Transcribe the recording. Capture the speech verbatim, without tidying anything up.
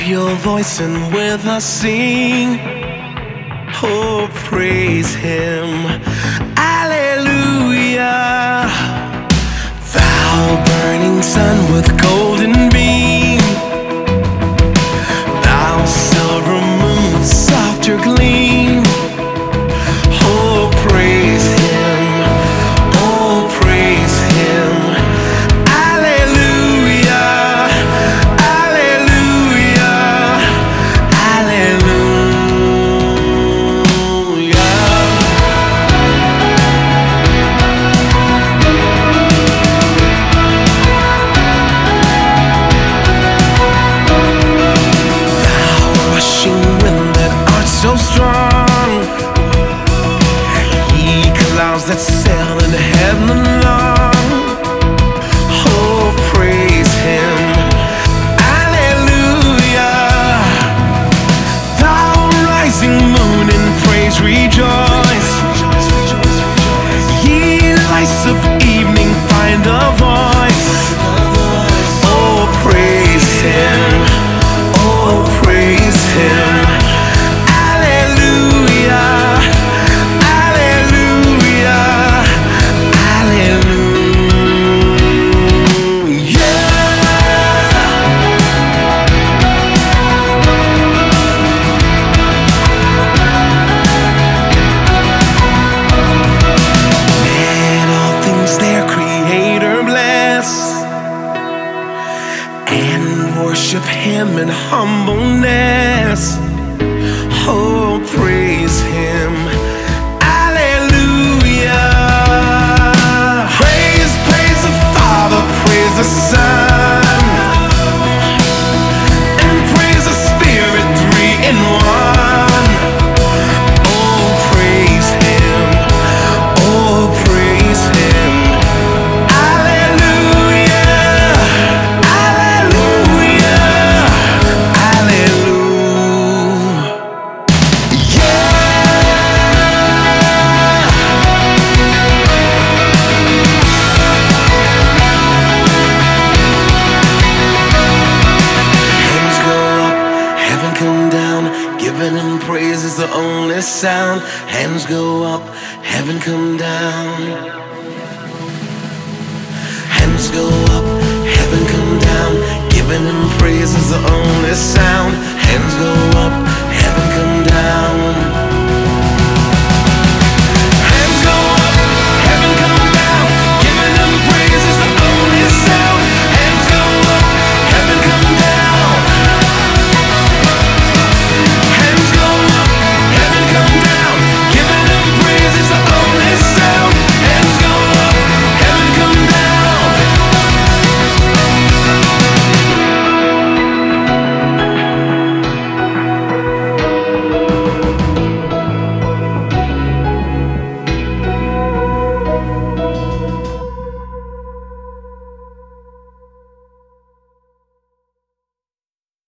your voice and with us sing. Oh, praise Him. Alleluia. Thou burning sun with golden beam, thou silver moon with softer gleam. Oh, praise Him. Oh, praise Him. Alleluia. Alleluia. Alleluia. Thou rushing wind that art so strong, ye clouds that sail in heaven long. Oh, praise Him. Alleluia. Thou rising moon in praise rejoice, ye lights of evening find a voice. Oh, praise Him. Oh, praise Him. Alleluia. Alleluia. Alleluia. Let all things their Creator bless, and worship Him in humbleness. Oh, praise Him. Alleluia. Praise, praise the Father, praise the Son, and praise the Spirit, three in one. Oh, praise Him. Oh, praise Him. Alleluia. Alleluia. Alleluia. Hands go up, heaven come down, giving Him praise is the only sound. Hands go up, heaven come down. Hands go up, heaven come down, giving Him praise is the only sound.